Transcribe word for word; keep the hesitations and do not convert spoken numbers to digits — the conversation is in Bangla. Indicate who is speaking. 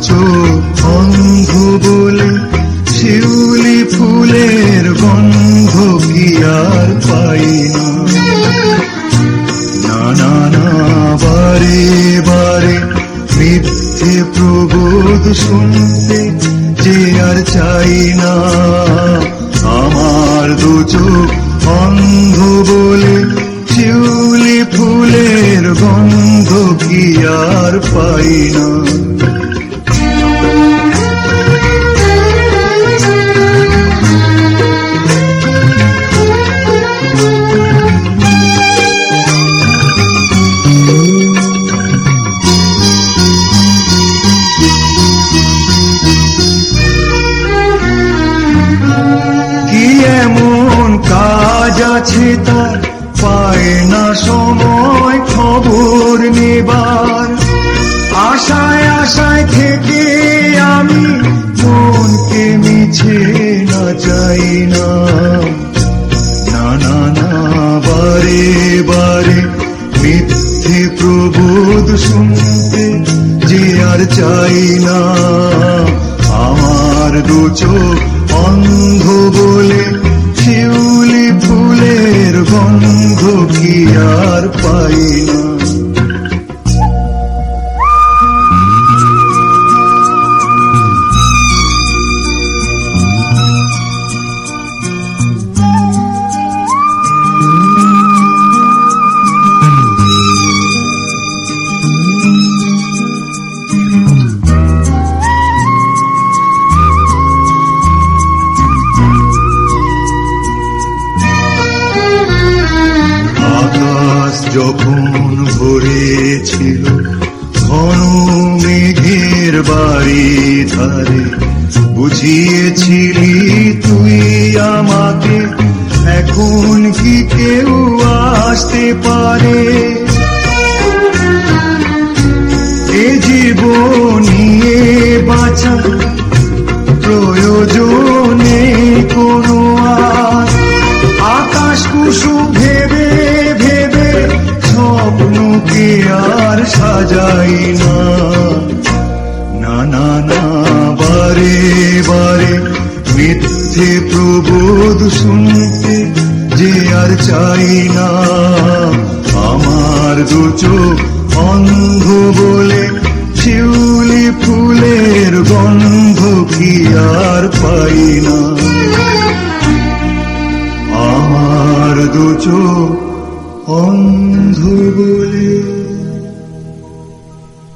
Speaker 1: চোখ অন্ধ বলে শিউলি ফুলের গন্ধ কি আর পাই না। না না না বারে বারে মিথ্যে প্রবোধ শুনতে যে আর চাই না। আমার দু চোখ অন্ধ বলে শিউলি ফুলের গন্ধ কি আর পাই না। কি এমন কাজ আছে তার পায় না সময় খবর নেবার। আশায় আশায় থেকে আমি মনকে মিছে না চাই না। না না না বারে বারে মিথ্যে প্রবোধ শুনতে যে আর চাই না। আমার দু চোখ অন্ধ বলে শিউলি ফুলের গন্ধ কি আর পাই না। যখন ভরেছিল ঘন মেঘের বাড়ি ধারে বুঝিয়েছিলি তুই আমাকে এখন কি কেউ আসতে পারে। এ জীবনে বাঁচা প্রয়োজনে কোনো আর আকাশ কুসুম ভেবে ভেবে স্বপ্নকে আর সাজাই না। না না না বারে বারে মিথ্যে প্রবোধ শুনতে যে আর চাই না। আমার দু চোখ অন্ধ বলে শিউলি ফুলের গন্ধ কি আর পাই না। আমার দু চোখ